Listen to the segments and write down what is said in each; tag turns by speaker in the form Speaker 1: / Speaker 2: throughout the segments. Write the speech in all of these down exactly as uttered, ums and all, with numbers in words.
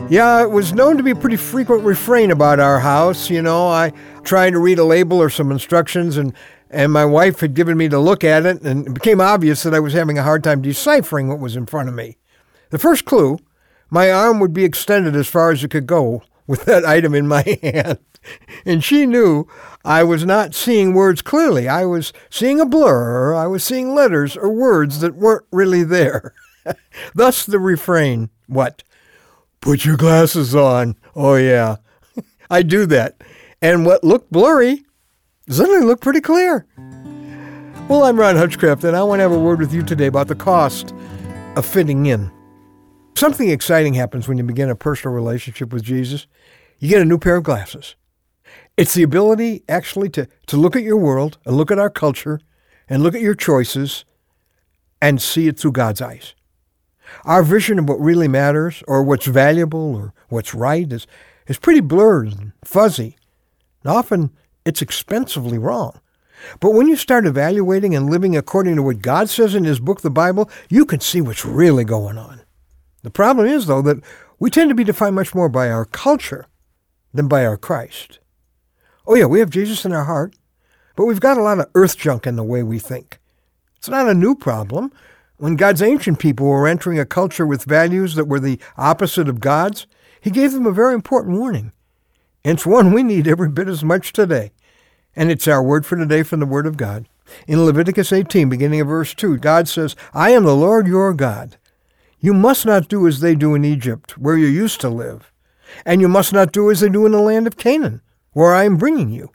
Speaker 1: Yeah, it was known to be a pretty frequent refrain about our house. You know, I tried to read a label or some instructions, and, and my wife had given me to look at it, and it became obvious that I was having a hard time deciphering what was in front of me. The first clue, my arm would be extended as far as it could go with that item in my hand. And she knew I was not seeing words clearly. I was seeing a blur. I was seeing letters or words that weren't really there. Thus the refrain, what? Put your glasses on. Oh, yeah. I do that. And what looked blurry suddenly looked pretty clear. Well, I'm Ron Hutchcraft, and I want to have a word with you today about the cost of fitting in. Something exciting happens when you begin a personal relationship with Jesus. You get a new pair of glasses. It's the ability actually to, to look at your world and look at our culture and look at your choices and see it through God's eyes. Our vision of what really matters or what's valuable or what's right is, is pretty blurred and fuzzy. And often it's expensively wrong. But when you start evaluating and living according to what God says in his book, the Bible, you can see what's really going on. The problem is, though, that we tend to be defined much more by our culture than by our Christ. Oh yeah, we have Jesus in our heart, but we've got a lot of earth junk in the way we think. It's not a new problem. When God's ancient people were entering a culture with values that were the opposite of God's, he gave them a very important warning. And it's one we need every bit as much today. And it's our word for today from the Word of God. In Leviticus eighteen, beginning of verse two, God says, I am the Lord your God. You must not do as they do in Egypt, where you used to live. And you must not do as they do in the land of Canaan, where I am bringing you.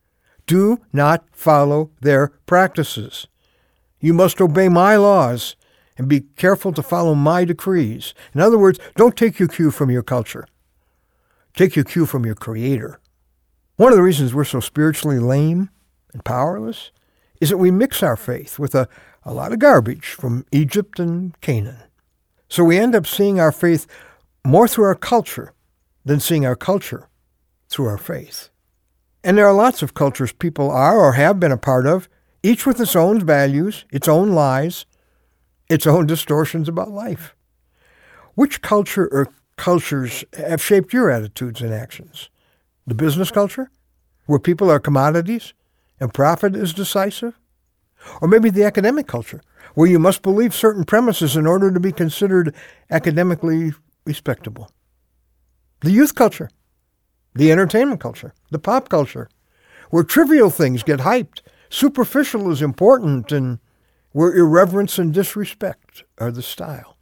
Speaker 1: Do not follow their practices. You must obey my laws and be careful to follow my decrees. In other words, don't take your cue from your culture. Take your cue from your Creator. One of the reasons we're so spiritually lame and powerless is that we mix our faith with a, a lot of garbage from Egypt and Canaan. So we end up seeing our faith more through our culture than seeing our culture through our faith. And there are lots of cultures people are or have been a part of, each with its own values, its own lies, its own distortions about life. Which culture or cultures have shaped your attitudes and actions? The business culture, where people are commodities and profit is decisive? Or maybe the academic culture, where you must believe certain premises in order to be considered academically respectable? The youth culture, the entertainment culture, the pop culture, where trivial things get hyped, superficial is important, and where irreverence and disrespect are the style.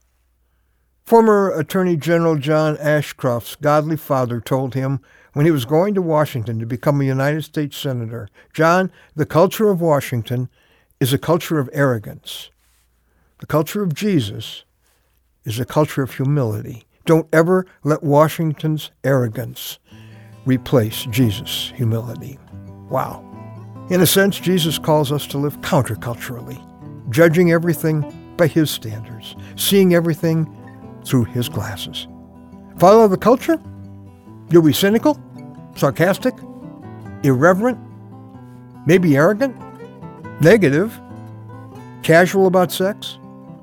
Speaker 1: Former Attorney General John Ashcroft's godly father told him when he was going to Washington to become a United States Senator, John, the culture of Washington is a culture of arrogance. The culture of Jesus is a culture of humility. Don't ever let Washington's arrogance replace Jesus' humility. Wow. In a sense, Jesus calls us to live counterculturally, judging everything by his standards, seeing everything through his glasses. Follow the culture? You'll be cynical, sarcastic, irreverent, maybe arrogant, negative, casual about sex,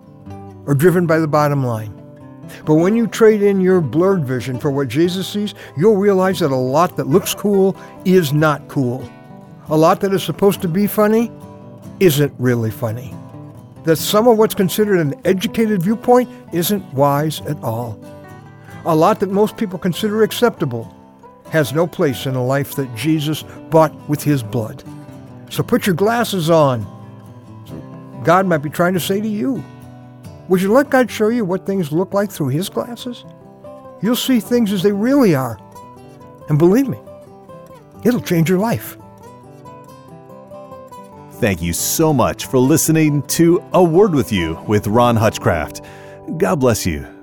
Speaker 1: or driven by the bottom line. But when you trade in your blurred vision for what Jesus sees, you'll realize that a lot that looks cool is not cool. A lot that is supposed to be funny isn't really funny. That some of what's considered an educated viewpoint isn't wise at all. A lot that most people consider acceptable has no place in a life that Jesus bought with his blood. So put your glasses on. God might be trying to say to you, would you let God show you what things look like through his glasses? You'll see things as they really are. And believe me, it'll change your life.
Speaker 2: Thank you so much for listening to A Word With You with Ron Hutchcraft. God bless you.